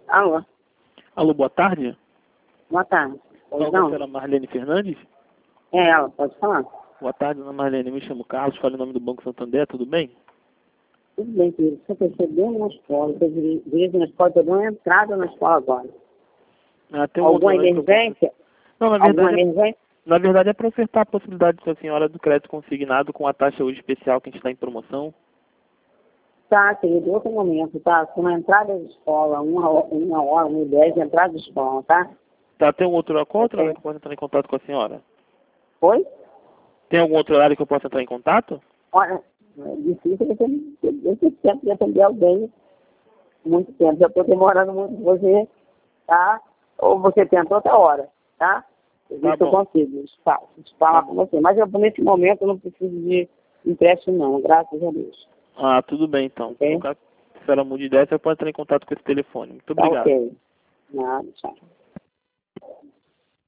Alô, Alô, boa tarde. boa tarde. Pois Fala, não? senhora Marlene Fernandes? É ela, pode falar. Boa tarde, dona Marlene. Me chamo Carlos, falo em nome do Banco Santander, tudo bem? Tudo bem, querido. Você percebeu na escola, eu dirijo na escola, estou dando uma entrada na escola agora. Ah, tem um Alguma outro horário que eu posso... emergência? Não, Alguma emergência? na verdade é para ofertar a possibilidade da senhora do crédito consignado com a taxa hoje especial que a gente está em promoção. Tá, querido, outro momento, tá? Com uma entrada de escola, uma hora, 1h10 de entrada de escola, tá? Tá, tem um outro contra Ok. que eu posso entrar em contato com a senhora? Oi? Tem algum outro horário que eu possa entrar em contato? Olha, é difícil esse tempo de atender alguém, muito tempo. Já estou demorando muito com você, tá? Ou você tenta outra hora, tá? Eu Tá vejo se eu bom. consigo falar com você. Mas eu, nesse momento eu não preciso de empréstimo não, graças a Deus. Ah, tudo bem então. Ok? No caso, se ela mude de ideia, você pode entrar em contato com esse telefone. Muito Tá obrigado. ok. Nada, tchau.